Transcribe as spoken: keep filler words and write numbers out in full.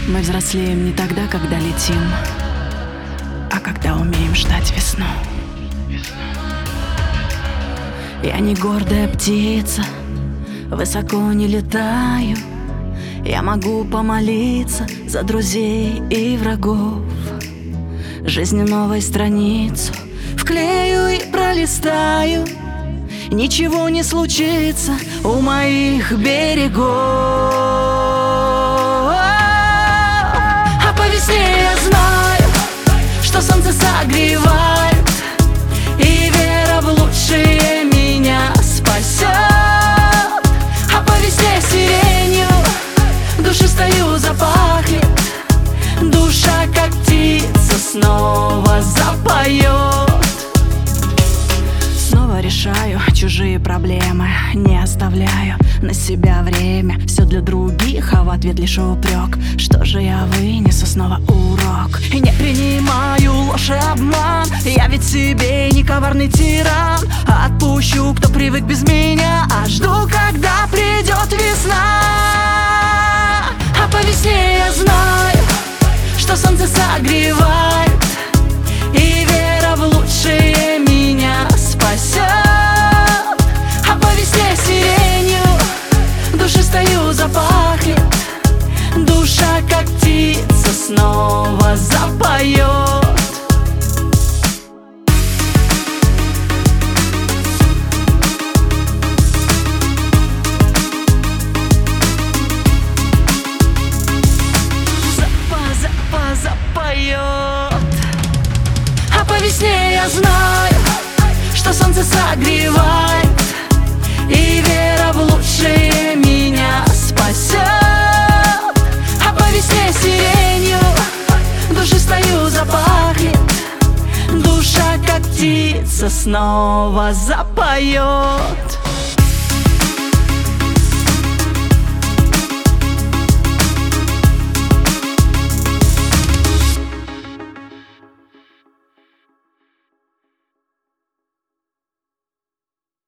Мы взрослеем не тогда, когда летим, а когда умеем ждать весну. Я не гордая птица, высоко не летаю. Я могу помолиться за друзей и врагов. Жизнь новой страницу вклею и пролистаю. Ничего не случится у моих берегов. А по весне я знаю, что солнце согревает, и вера в лучшее меня спасет. А по весне сиренью души стою запахнет, душа как птица снова запоет. Снова решаю чужие проблемы, не оставляю на себя время. Все для других, а в ответ лишь упрек. Что же я вынесу снова урок? И не принимаю ложь и обман, я ведь себе не коварный тиран. Отпущу, кто привык без меня, а жду, когда придет весна. А по весне я знаю, что солнце согревает, и вера в лучшее меня спасет. А по весне сиренью души стою запахнет, душа как птица снова запоет. Запоет. А по весне я знаю, что солнце согревает, и вера в лучшее меня спасет. А по весне сиренью души стою запахнет, душа как птица снова запоет.